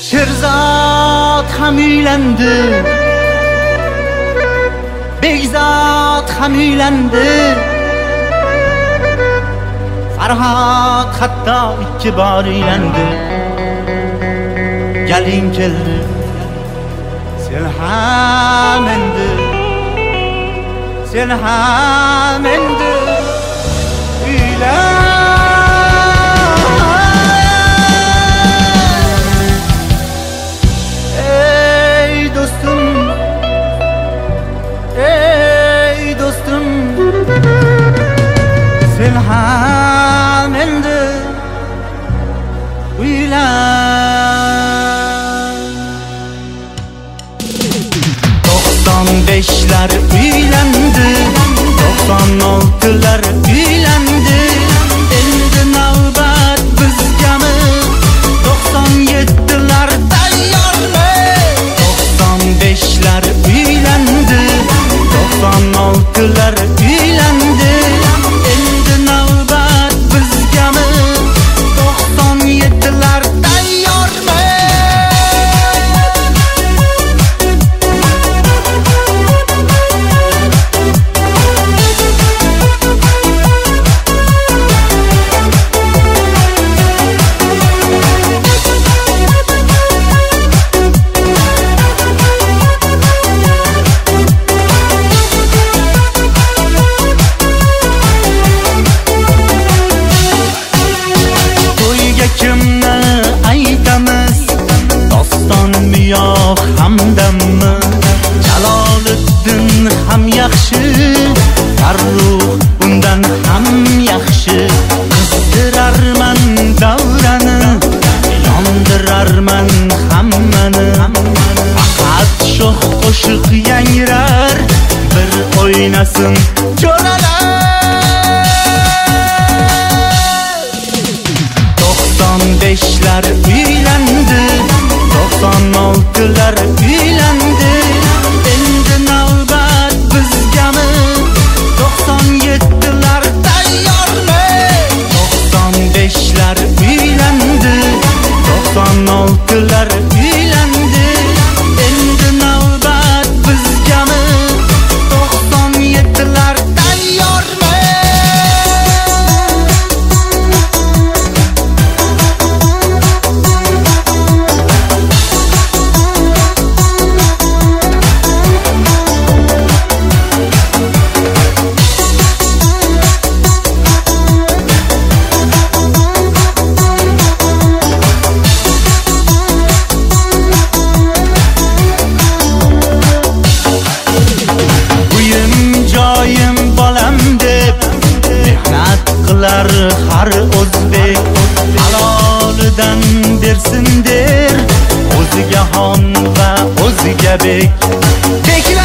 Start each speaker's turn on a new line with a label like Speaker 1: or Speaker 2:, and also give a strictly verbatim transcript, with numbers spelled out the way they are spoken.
Speaker 1: Sherzod ham uylandi, Begzod ham uylandi, Farhod hatto ikki bor uylandi. Galing keldi, sen ham endi, sen ham endi uylan. Sen ham endi uylan. To'qson beshlar uylandi, to'qson oltilar uylandi. Endi navbat bizgami? to'qson yettilar tayyormi? to'qson beshlar uylandi, to'qson oltilar uylandi. Endi navbat bizgami? to'qson yettilar tayyormi? Kimni aytamiz? Dostonmi yo hamdammi? Jaloliddin ham yaxshi, Farruh undan ham yaxshi. Qizdirarman davrani, yondirarman hammani. Faqat shoh qo'shiq yangrar, bir o'ynasin jo'ralar. to'qson beshlar uylandi, to'qson oltilar uylandi. Endi navbat bizgami? to'qson yettilar tayyormi? to'qson beshlar uylandi, to'qson oltilar uylandi. Endi navbat bizgami? to'qson yettilar tayyormi? Har o'zbek halolidan bersin der, o'ziga xon va o'ziga bek.